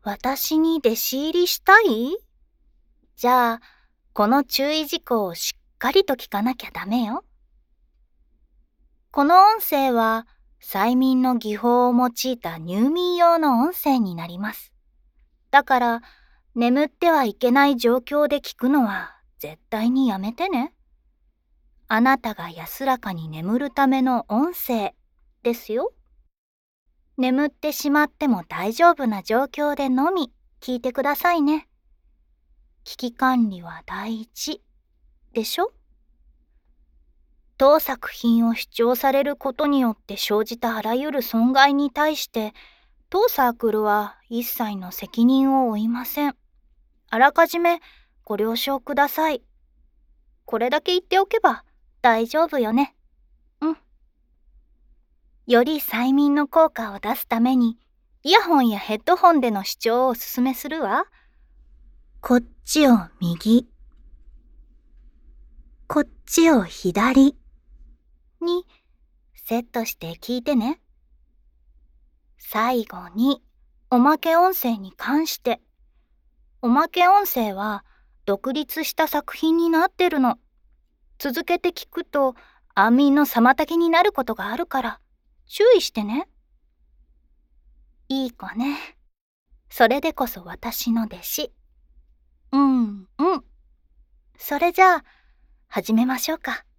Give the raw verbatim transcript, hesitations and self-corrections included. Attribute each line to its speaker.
Speaker 1: 私に弟子入りしたい？じゃあ、この注意事項をしっかりと聞かなきゃダメよ。この音声は、催眠の技法を用いた入眠用の音声になります。だから、眠ってはいけない状況で聞くのは絶対にやめてね。あなたが安らかに眠るための音声ですよ。眠ってしまっても大丈夫な状況でのみ聞いてくださいね。危機管理は第一でしょ？当作品を主張されることによって生じたあらゆる損害に対して当サークルは一切の責任を負いません。あらかじめご了承ください。これだけ言っておけば大丈夫よね。うん。より催眠の効果を出すためにイヤホンやヘッドホンでの視聴をおすすめするわ。こっちを右、こっちを左にセットして聞いてね。最後におまけ音声に関して。おまけ音声は独立した作品になってるの。続けて聞くと安眠の妨げになることがあるから注意してね。いい子ね。それでこそ私の弟子。うんうん。それじゃあ始めましょうか。